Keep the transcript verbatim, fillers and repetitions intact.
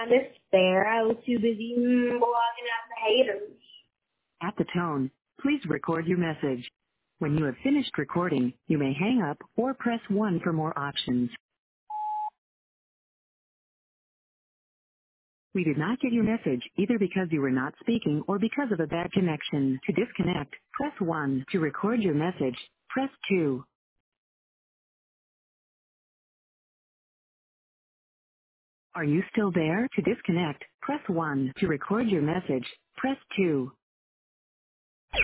I missed there. I was too busy mm, blogging out the haters. At the tone, please record your message. When you have finished recording, you may hang up or press one for more options. We did not get your message either because you were not speaking or because of a bad connection. To disconnect, press one. To record your message, press two. Are you still there? To disconnect, press one. To record your message, press two.